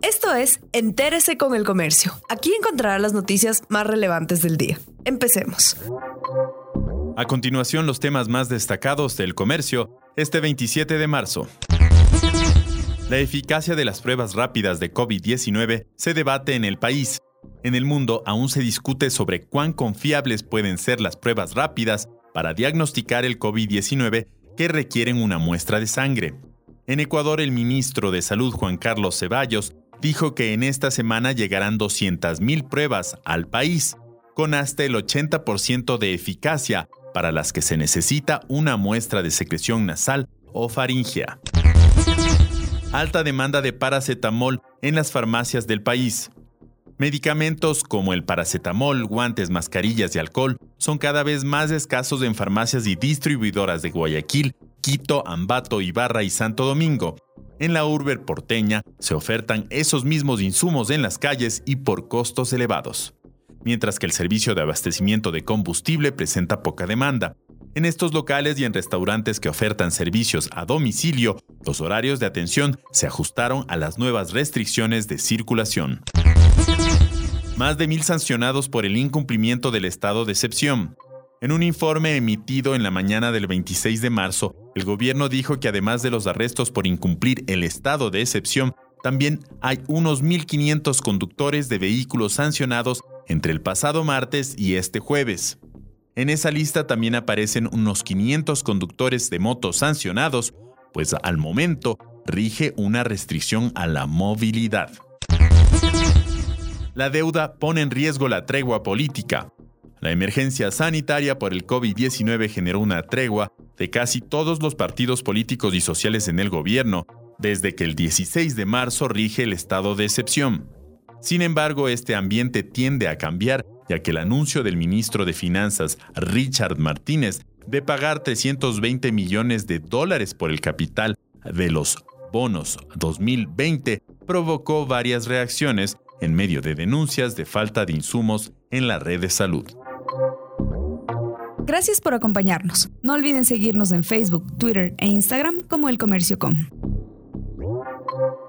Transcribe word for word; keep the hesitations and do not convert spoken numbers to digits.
Esto es Entérese con el Comercio. Aquí encontrará las noticias más relevantes del día. Empecemos. A continuación, los temas más destacados del comercio este veintisiete de marzo. La eficacia de las pruebas rápidas de COVID diecinueve se debate en el país. En el mundo aún se discute sobre cuán confiables pueden ser las pruebas rápidas para diagnosticar el COVID diecinueve que requieren una muestra de sangre. En Ecuador, el ministro de Salud, Juan Carlos Ceballos, dijo que en esta semana llegarán doscientas mil pruebas al país, con hasta el ochenta por ciento de eficacia, para las que se necesita una muestra de secreción nasal o faríngea. Alta demanda de paracetamol en las farmacias del país. Medicamentos como el paracetamol, guantes, mascarillas y alcohol son cada vez más escasos en farmacias y distribuidoras de Guayaquil, Quito, Ambato, Ibarra y Santo Domingo. En la urbe porteña se ofertan esos mismos insumos en las calles y por costos elevados, mientras que el servicio de abastecimiento de combustible presenta poca demanda. En estos locales y en restaurantes que ofertan servicios a domicilio, los horarios de atención se ajustaron a las nuevas restricciones de circulación. Más de mil sancionados por el incumplimiento del estado de excepción. En un informe emitido en la mañana del veintiséis de marzo, el gobierno dijo que además de los arrestos por incumplir el estado de excepción, también hay unos mil quinientos conductores de vehículos sancionados entre el pasado martes y este jueves. En esa lista también aparecen unos quinientos conductores de motos sancionados, pues al momento rige una restricción a la movilidad. La deuda pone en riesgo la tregua política. La emergencia sanitaria por el COVID diecinueve generó una tregua de casi todos los partidos políticos y sociales en el gobierno, desde que el dieciséis de marzo rige el estado de excepción. Sin embargo, este ambiente tiende a cambiar, ya que el anuncio del ministro de Finanzas, Richard Martínez, de pagar trescientos veinte millones de dólares por el capital de los bonos dos mil veinte provocó varias reacciones en medio de denuncias de falta de insumos en la red de salud. Gracias por acompañarnos. No olviden seguirnos en Facebook, Twitter e Instagram como El Comercio punto com.